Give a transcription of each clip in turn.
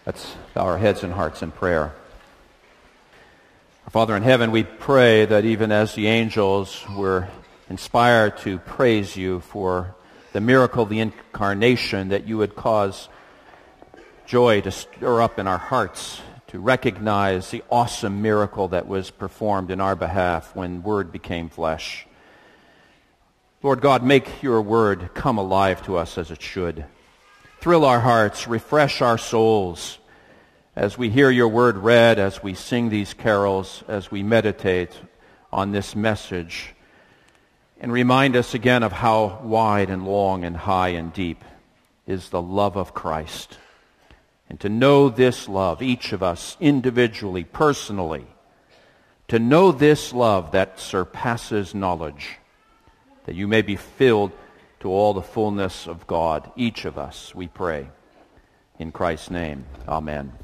Let's bow our heads and hearts in prayer. Our Father in heaven, we pray that even as the angels were inspired to praise you for the miracle of the incarnation, that you would cause joy to stir up in our hearts to recognize the awesome miracle that was performed in our behalf when Word became flesh. Lord God, make your Word come alive to us as it should. Thrill our hearts, refresh our souls as we hear your Word read, as we sing these carols, as we meditate on this message, and remind us again of how wide and long and high and deep is the love of Christ. And to know this love, each of us individually, personally, to know this love that surpasses knowledge, that you may be filled to all the fullness of God, each of us, we pray. In Christ's name, amen.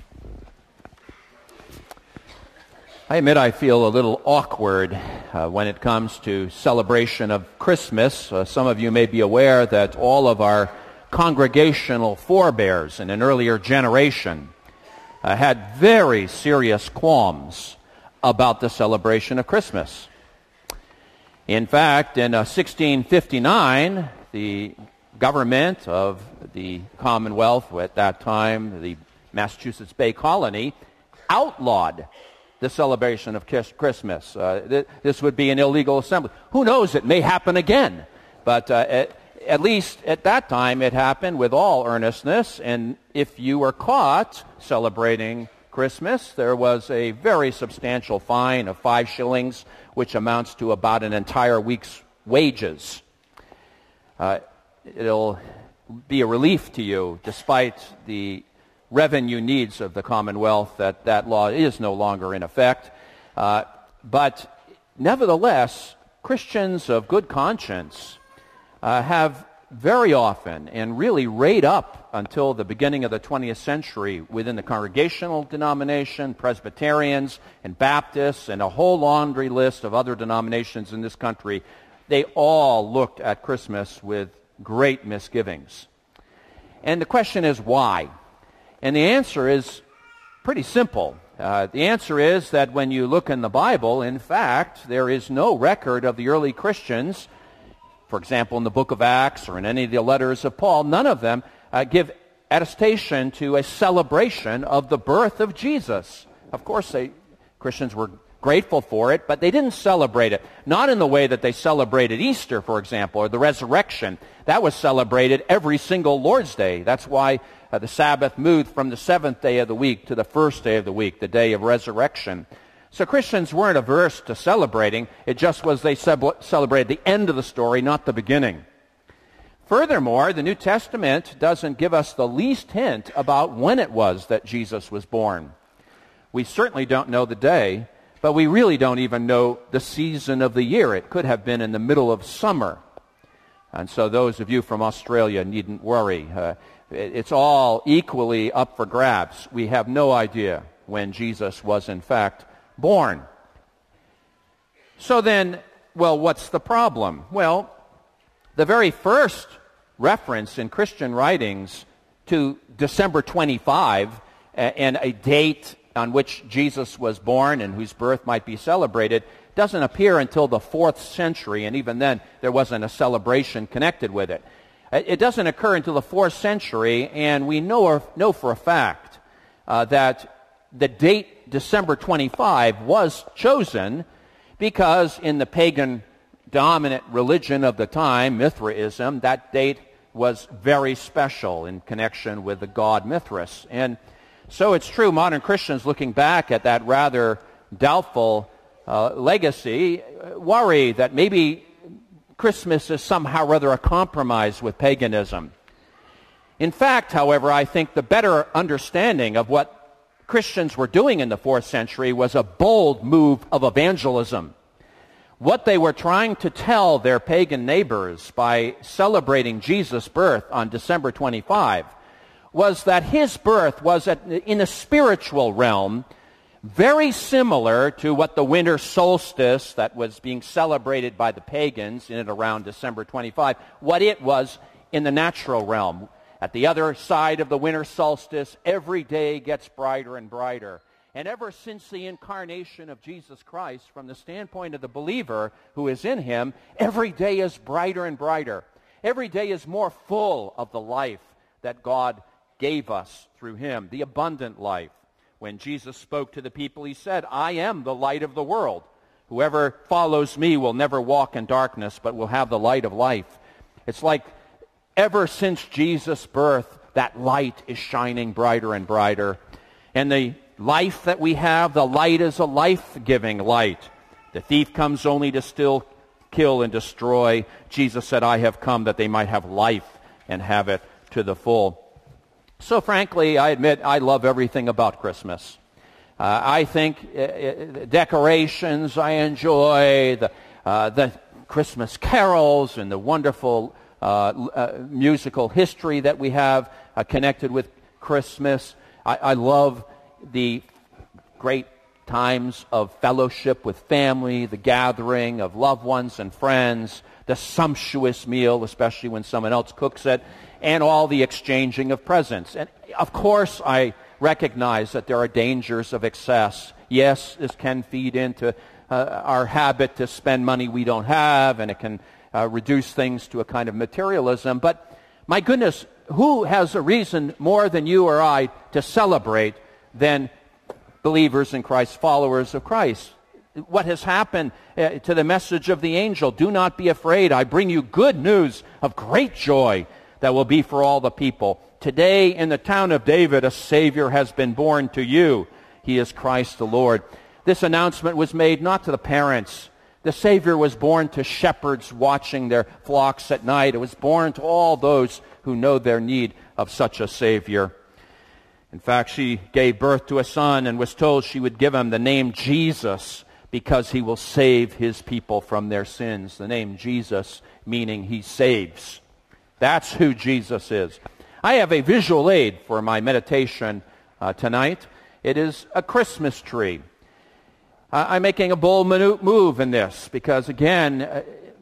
I admit I feel a little awkward when it comes to celebration of Christmas. Some of you may be aware that all of our congregational forebears in an earlier generation had very serious qualms about the celebration of Christmas. In fact, in 1659, the government of the Commonwealth, at that time the Massachusetts Bay Colony, outlawed the celebration of Christmas. This would be an illegal assembly. Who knows, it may happen again. But at least at that time it happened with all earnestness, and if you were caught celebrating Christmas, there was a very substantial fine of 5 shillings, which amounts to about an entire week's wages. It'll be a relief to you, despite the revenue needs of the Commonwealth, that law is no longer in effect. But nevertheless, Christians of good conscience have very often, and really right up until the beginning of the 20th century, within the Congregational denomination, Presbyterians and Baptists, and a whole laundry list of other denominations in this country, they all looked at Christmas with great misgivings. And the question is, why? And the answer is pretty simple. The answer is that when you look in the Bible, in fact, there is no record of the early Christians, for example, in the book of Acts or in any of the letters of Paul, none of them give attestation to a celebration of the birth of Jesus. Of course, Christians were grateful for it, but they didn't celebrate it. Not in the way that they celebrated Easter, for example, or the resurrection. That was celebrated every single Lord's Day. That's why the Sabbath moved from the 7th day of the week to the first day of the week, the day of resurrection. So Christians weren't averse to celebrating. It just was they celebrated the end of the story, not the beginning. Furthermore, the New Testament doesn't give us the least hint about when it was that Jesus was born. We certainly don't know the day, but we really don't even know the season of the year. It could have been in the middle of summer. And so those of you from Australia needn't worry. It's all equally up for grabs. We have no idea when Jesus was in fact born. So then, well, what's the problem? Well, the very first reference in Christian writings to December 25 and a date on which Jesus was born and whose birth might be celebrated doesn't appear until the 4th century, and even then there wasn't a celebration connected with it. It doesn't occur until the 4th century, and we know for a fact that the date December 25 was chosen because in the pagan dominant religion of the time, Mithraism, that date was very special in connection with the god Mithras. And so it's true, modern Christians looking back at that rather doubtful legacy worry that maybe Christmas is somehow rather a compromise with paganism. In fact, however, I think the better understanding of what Christians were doing in the 4th century was a bold move of evangelism. What they were trying to tell their pagan neighbors by celebrating Jesus' birth on December 25 was that his birth was in a spiritual realm very similar to what the winter solstice that was being celebrated by the pagans in and around December 25, what it was in the natural realm. At the other side of the winter solstice, every day gets brighter and brighter. And ever since the incarnation of Jesus Christ, from the standpoint of the believer who is in him, every day is brighter and brighter. Every day is more full of the life that God gave us through him, the abundant life. When Jesus spoke to the people, he said, "I am the light of the world. Whoever follows me will never walk in darkness, but will have the light of life." It's like ever since Jesus' birth, that light is shining brighter and brighter. And the life that we have, the light is a life-giving light. The thief comes only to steal, kill, and destroy. Jesus said, "I have come that they might have life and have it to the full." So frankly, I admit I love everything about Christmas. I think decorations I enjoy, the Christmas carols and the wonderful musical history that we have connected with Christmas. I love the great times of fellowship with family, the gathering of loved ones and friends, the sumptuous meal, especially when someone else cooks it, and all the exchanging of presents. And of course, I recognize that there are dangers of excess. Yes, this can feed into our habit to spend money we don't have, and it can reduce things to a kind of materialism. But my goodness, who has a reason more than you or I to celebrate than believers in Christ, followers of Christ? What has happened to the message of the angel? "Do not be afraid. I bring you good news of great joy that will be for all the people. Today in the town of David a Savior has been born to you. He is Christ the Lord." This announcement was made not to the parents. The Savior was born to shepherds watching their flocks at night. It was born to all those who know their need of such a Savior. In fact, she gave birth to a son and was told she would give him the name Jesus because he will save his people from their sins. The name Jesus meaning he saves. That's who Jesus is. I have a visual aid for my meditation tonight. It is a Christmas tree. I'm making a bold move in this because, again,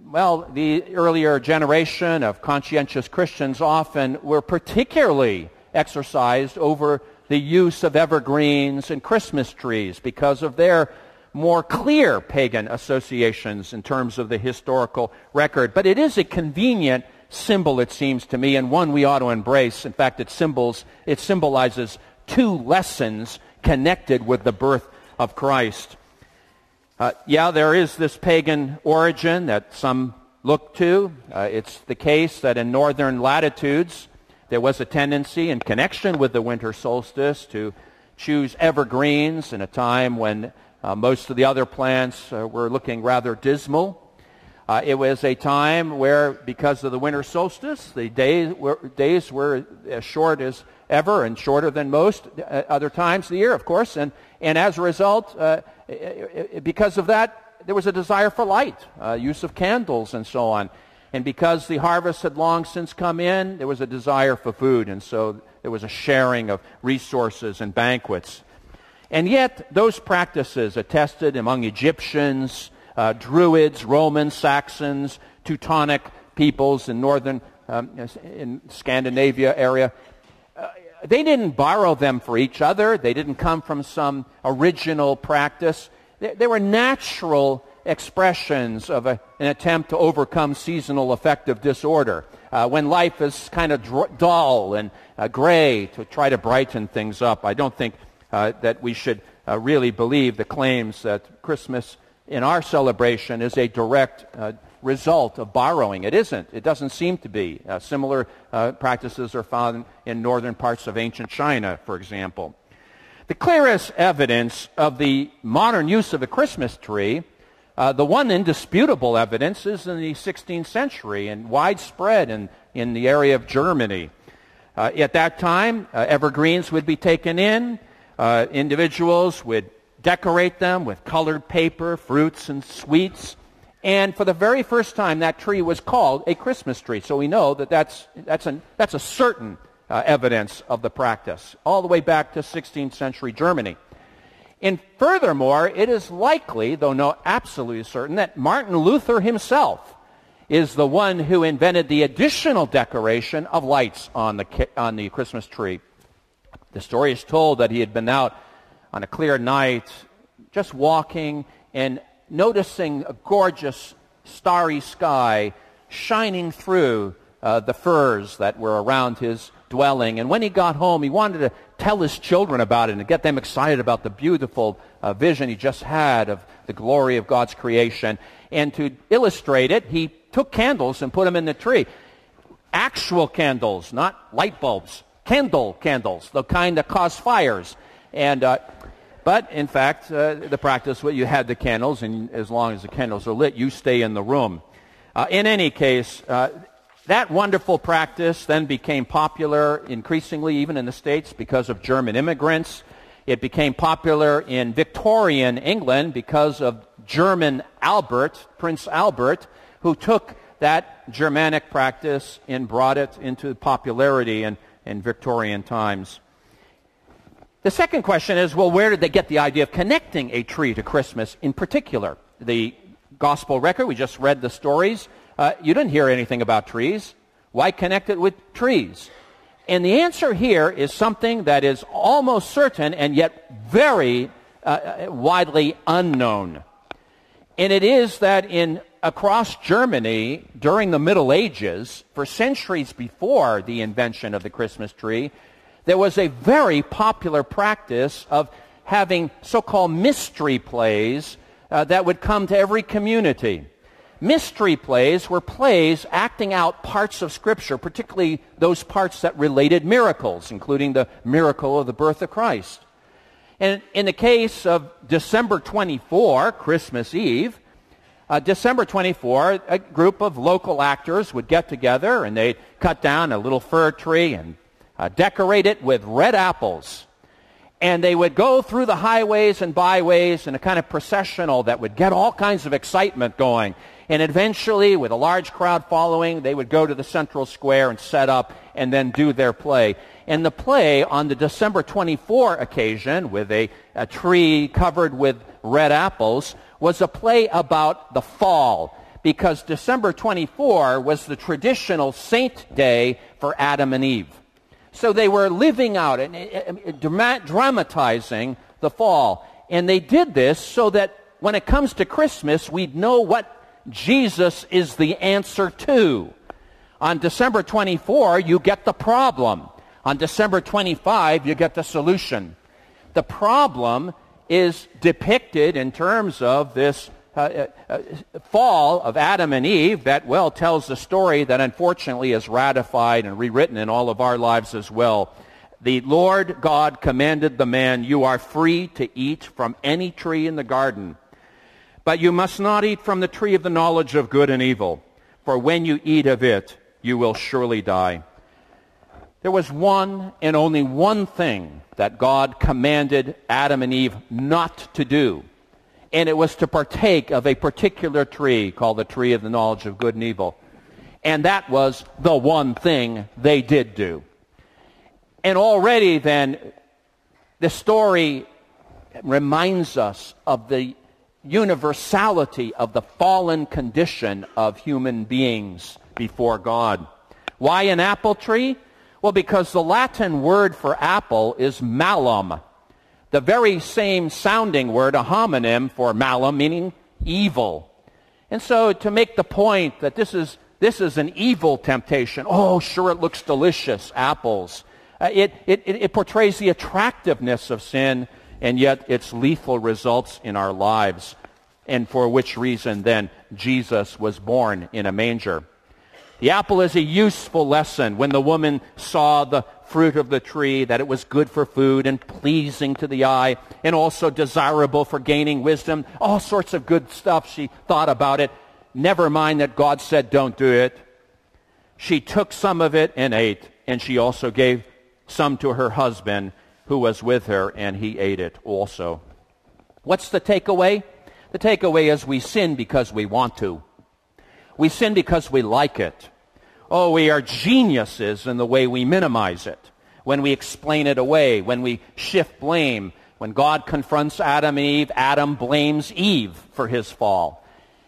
the earlier generation of conscientious Christians often were particularly exercised over the use of evergreens and Christmas trees because of their more clear pagan associations in terms of the historical record. But it is a convenient symbol, it seems to me, and one we ought to embrace. In fact, it symbolizes two lessons connected with the birth of Christ. There is this pagan origin that some look to. It's the case that in northern latitudes there was a tendency in connection with the winter solstice to choose evergreens in a time when most of the other plants were looking rather dismal. It was a time where, because of the winter solstice, the days were as short as ever and shorter than most other times of the year, of course. And as a result, because of that, there was a desire for light, use of candles and so on. And because the harvest had long since come in, there was a desire for food. And so there was a sharing of resources and banquets. And yet, those practices attested among Egyptians, Druids, Romans, Saxons, Teutonic peoples in northern in Scandinavia area, they didn't borrow them for each other. They didn't come from some original practice. They were natural expressions of an attempt to overcome seasonal affective disorder. When life is kind of dull and gray, to try to brighten things up. I don't think that we should really believe the claims that Christmas in our celebration is a direct result of borrowing. It isn't. It doesn't seem to be. Similar practices are found in northern parts of ancient China, for example. The clearest evidence of the modern use of a Christmas tree, the one indisputable evidence, is in the 16th century and widespread in the area of Germany. At that time, evergreens would be taken in. Individuals would decorate them with colored paper, fruits, and sweets. And for the very first time, that tree was called a Christmas tree. So we know that that's a certain evidence of the practice, all the way back to 16th century Germany. And furthermore, it is likely, though not absolutely certain, that Martin Luther himself, is the one who invented the additional decoration of lights on the Christmas tree. The story is told that he had been out on a clear night, just walking and noticing a gorgeous starry sky shining through the firs that were around his dwelling. And when he got home, he wanted to tell his children about it and get them excited about the beautiful vision he just had of the glory of God's creation. And to illustrate it, he took candles and put them in the tree. Actual candles, not light bulbs. Candles, the kind that cause fires. And but in fact, the practice was you had the candles, and as long as the candles are lit, you stay in the room. In any case, that wonderful practice then became popular increasingly even in the States because of German immigrants. It became popular in Victorian England because of German Prince Albert, who took that Germanic practice and brought it into popularity in Victorian times. The second question is, well, where did they get the idea of connecting a tree to Christmas in particular? The gospel record, we just read the stories. You didn't hear anything about trees. Why connect it with trees? And the answer here is something that is almost certain and yet very widely unknown. And it is that across Germany during the Middle Ages, for centuries before the invention of the Christmas tree, there was a very popular practice of having so-called mystery plays that would come to every community. Mystery plays were plays acting out parts of Scripture, particularly those parts that related miracles, including the miracle of the birth of Christ. And in the case of December 24, Christmas Eve, December 24, a group of local actors would get together and they'd cut down a little fir tree and decorate it with red apples. And they would go through the highways and byways in a kind of processional that would get all kinds of excitement going. And eventually, with a large crowd following, they would go to the central square and set up and then do their play. And the play on the December 24 occasion, with a tree covered with red apples, was a play about the fall, because December 24 was the traditional saint day for Adam and Eve. So they were living out and dramatizing the fall. And they did this so that when it comes to Christmas, we'd know what Jesus is the answer to. On December 24, you get the problem. On December 25, you get the solution. The problem is depicted in terms of this fall of Adam and Eve that, well, tells the story that unfortunately is ratified and rewritten in all of our lives as well. The Lord God commanded the man, "You are free to eat from any tree in the garden, but you must not eat from the tree of the knowledge of good and evil, for when you eat of it, you will surely die." There was one and only one thing that God commanded Adam and Eve not to do, and it was to partake of a particular tree called the tree of the knowledge of good and evil. And that was the one thing they did do. And already then, the story reminds us of the universality of the fallen condition of human beings before God. Why an apple tree? Well, because the Latin word for apple is malum. The very same sounding word, a homonym for malum, meaning evil. And so to make the point that this is an evil temptation, oh, sure, it looks delicious, apples. It portrays the attractiveness of sin and yet its lethal results in our lives, and for which reason then Jesus was born in a manger. The apple is a useful lesson. When the woman saw the fruit of the tree, that it was good for food and pleasing to the eye and also desirable for gaining wisdom, all sorts of good stuff she thought about it. Never mind that God said don't do it. She took some of it and ate, and she also gave some to her husband who was with her, and he ate it also. What's the takeaway? The takeaway is we sin because we want to. We sin because we like it. Oh, we are geniuses in the way we minimize it, when we explain it away, when we shift blame. When God confronts Adam and Eve, Adam blames Eve for his fall.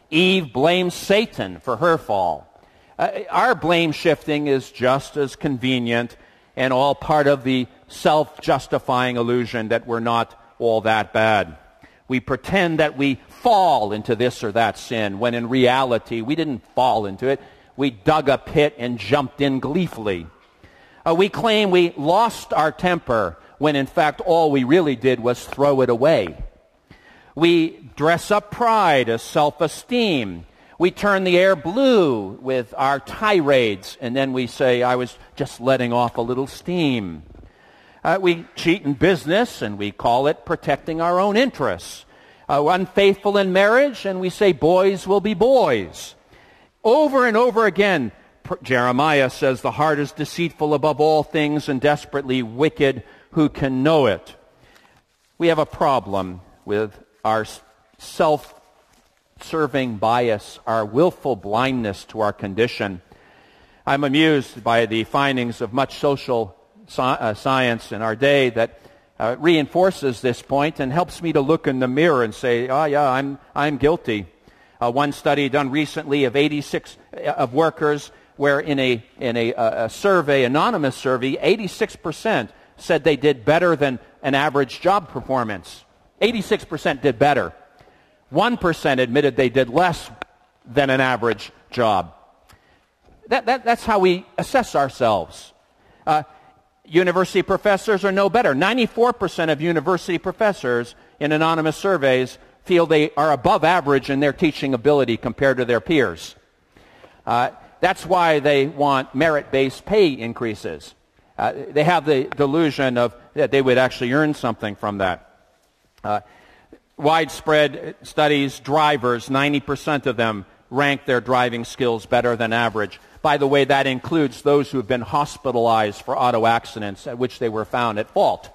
Eve blames Satan for her fall. Our blame shifting is just as convenient and all part of the self-justifying illusion that we're not all that bad. We pretend that we fall into this or that sin, when in reality we didn't fall into it. We dug a pit and jumped in gleefully. We claim we lost our temper, when in fact all we really did was throw it away. We dress up pride as self-esteem. We turn the air blue with our tirades, and then we say, I was just letting off a little steam. We cheat in business, and we call it protecting our own interests. Unfaithful in marriage, and we say boys will be boys. Over and over again, Jeremiah says, the heart is deceitful above all things and desperately wicked. Who can know it? We have a problem with our self-serving bias, our willful blindness to our condition. I'm amused by the findings of much social science in our day that reinforces this point and helps me to look in the mirror and say, oh yeah, I'm guilty. One study done recently of 86 of workers, where in a survey, anonymous survey, 86% said they did better than an average job performance. 86% did better. 1% admitted they did less than an average job. That's how we assess ourselves. University professors are no better. 94% of university professors in anonymous surveys feel they are above average in their teaching ability compared to their peers. That's why they want merit-based pay increases. They have the delusion of that they would actually earn something from that. Widespread studies, drivers, 90% of them rank their driving skills better than average. By the way, that includes those who have been hospitalized for auto accidents at which they were found at fault.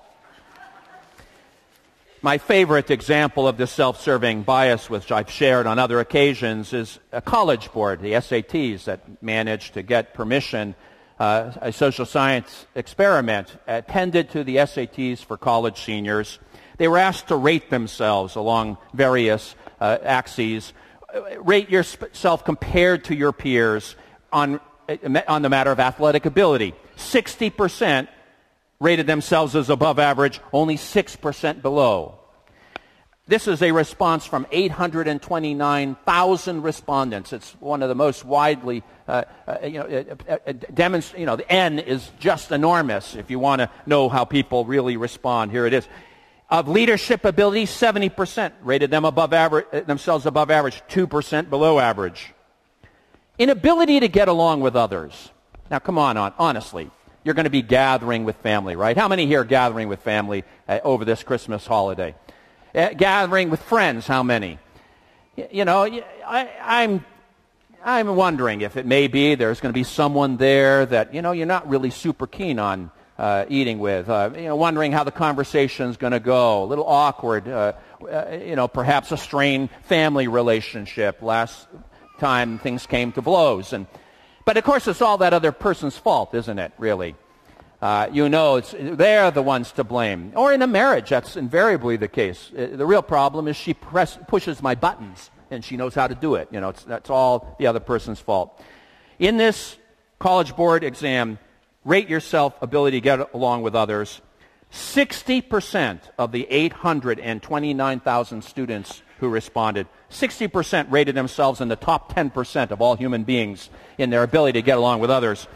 My favorite example of this self-serving bias, which I've shared on other occasions, is a College Board, the SATs, that managed to get permission, a social science experiment appended to the SATs for college seniors. They were asked to rate themselves along various axes. Rate yourself compared to your peers on the matter of athletic ability. 60% rated themselves as above average, only 6% below. This is a response from 829,000 respondents. It's one of the most widely, the N is just enormous if you want to know how people really respond. Here it is. Of leadership ability, 70% rated themselves above average, 2% below average. Inability to get along with others. Now, come on, honestly. You're going to be gathering with family, right? How many here are gathering with family over this Christmas holiday? Gathering with friends, how many? I'm wondering if it may be there's going to be someone there that, you're not really super keen on eating with, wondering how the conversation's going to go, a little awkward, perhaps a strained family relationship last time things came to blows. But of course it's all that other person's fault, isn't it, really? They're the ones to blame. Or in a marriage, that's invariably the case. The real problem is she pushes my buttons, and she knows how to do it. That's all the other person's fault. In this College Board exam, rate yourself ability to get along with others. 60% of the 829,000 students who responded, 60% rated themselves in the top 10% of all human beings in their ability to get along with others.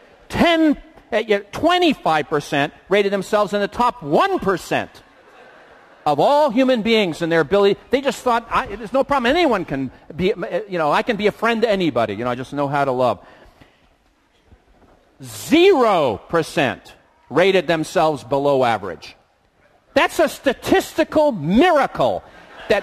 25% rated themselves in the top 1% of all human beings in their ability. They just thought, there's no problem. Anyone can be, I can be a friend to anybody. I just know how to love. 0% rated themselves below average. That's a statistical miracle that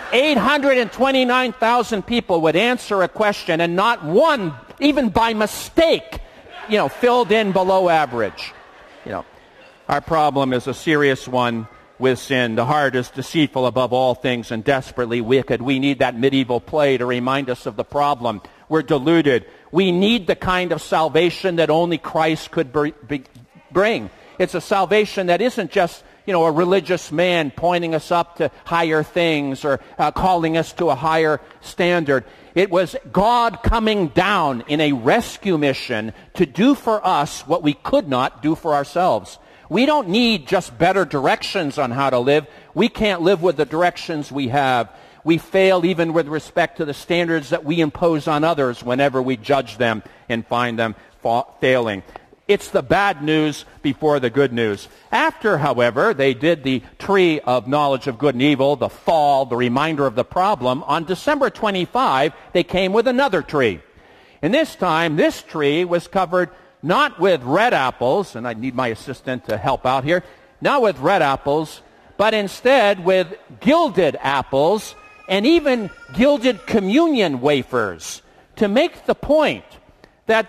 829,000 people would answer a question and not one, even by mistake, filled in below average. Our problem is a serious one with sin. The heart is deceitful above all things and desperately wicked. We need that medieval play to remind us of the problem. We're deluded. We need the kind of salvation that only Christ could bring. It's a salvation that isn't just, a religious man pointing us up to higher things or calling us to a higher standard. It was God coming down in a rescue mission to do for us what we could not do for ourselves. We don't need just better directions on how to live. We can't live with the directions we have. We fail even with respect to the standards that we impose on others whenever we judge them and find them failing. It's the bad news before the good news. After, however, they did the tree of knowledge of good and evil, the fall, the reminder of the problem, on December 25, they came with another tree. And this time, this tree was covered not with red apples, and I need my assistant to help out here, not with red apples, but instead with gilded apples and even gilded communion wafers, to make the point that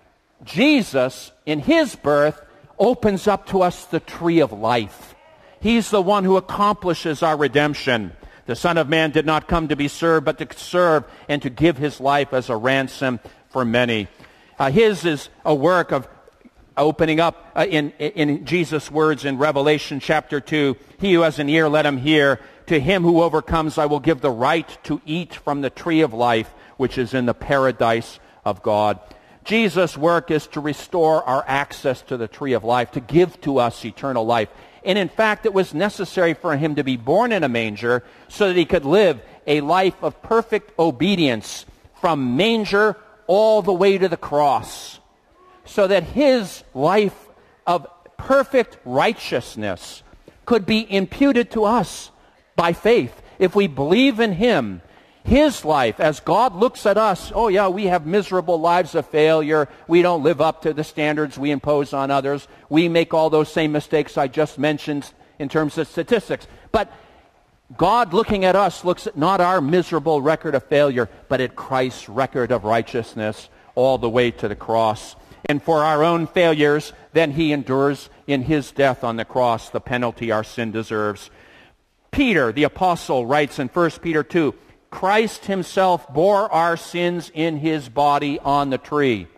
Jesus, in his birth, opens up to us the tree of life. He's the one who accomplishes our redemption. The Son of Man did not come to be served, but to serve and to give his life as a ransom for many. His is a work of opening up in Jesus' words in Revelation chapter 2. He who has an ear, let him hear. To him who overcomes, I will give the right to eat from the tree of life, which is in the paradise of God. Jesus' work is to restore our access to the tree of life, to give to us eternal life. And in fact, it was necessary for him to be born in a manger so that he could live a life of perfect obedience from manger all the way to the cross, so that his life of perfect righteousness could be imputed to us by faith. If we believe in him, his life, as God looks at us, oh yeah, we have miserable lives of failure. We don't live up to the standards we impose on others. We make all those same mistakes I just mentioned in terms of statistics. But God looking at us looks at not our miserable record of failure, but at Christ's record of righteousness all the way to the cross. And for our own failures, then he endures in his death on the cross the penalty our sin deserves. Peter, the apostle, writes in 1 Peter 2, Christ himself bore our sins in his body on the tree.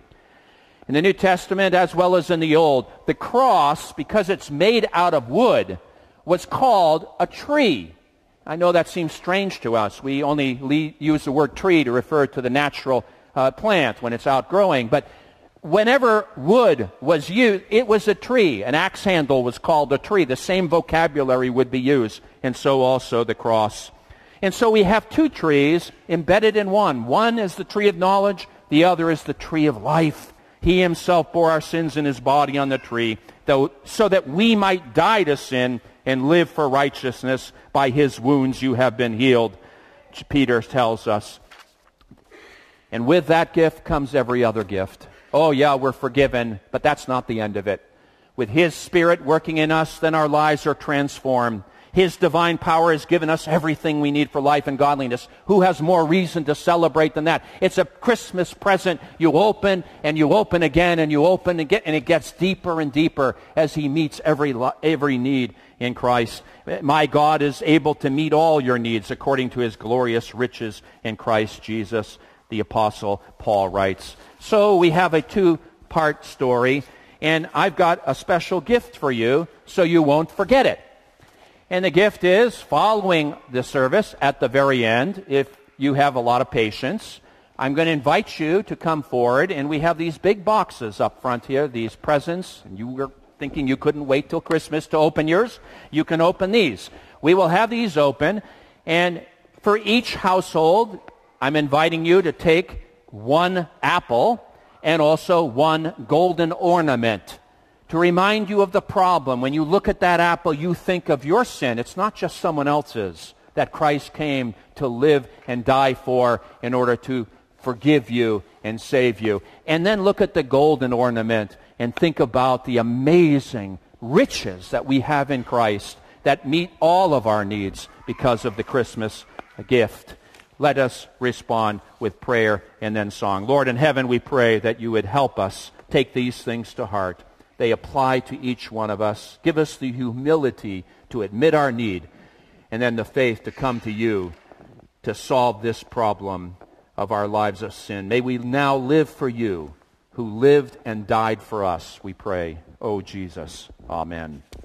In the New Testament, as well as in the Old, the cross, because it's made out of wood, was called a tree. I know that seems strange to us. We only use the word tree to refer to the natural plant when it's outgrowing. But whenever wood was used, it was a tree. An axe handle was called a tree. The same vocabulary would be used, and so also the cross. And so we have two trees embedded in one. One is the tree of knowledge. The other is the tree of life. He himself bore our sins in his body on the tree, so that we might die to sin and live for righteousness. By his wounds you have been healed, Peter tells us. And with that gift comes every other gift. Oh yeah, we're forgiven, but that's not the end of it. With his Spirit working in us, then our lives are transformed. His divine power has given us everything we need for life and godliness. Who has more reason to celebrate than that? It's a Christmas present. You open and you open again and you open again, and it gets deeper and deeper as he meets every need in Christ. My God is able to meet all your needs according to his glorious riches in Christ Jesus, the Apostle Paul writes. So we have a two-part story, and I've got a special gift for you so you won't forget it. And the gift is, following the service at the very end, if you have a lot of patience, I'm going to invite you to come forward, and we have these big boxes up front here, these presents, and you were thinking you couldn't wait till Christmas to open yours. You can open these. We will have these open, and for each household, I'm inviting you to take one apple and also one golden ornament, to remind you of the problem. When you look at that apple, you think of your sin. It's not just someone else's that Christ came to live and die for in order to forgive you and save you. And then look at the golden ornament and think about the amazing riches that we have in Christ that meet all of our needs because of the Christmas gift. Let us respond with prayer and then song. Lord in heaven, we pray that you would help us take these things to heart. They apply to each one of us. Give us the humility to admit our need, and then the faith to come to you to solve this problem of our lives of sin. May we now live for you, who lived and died for us, we pray. Oh, Jesus. Amen.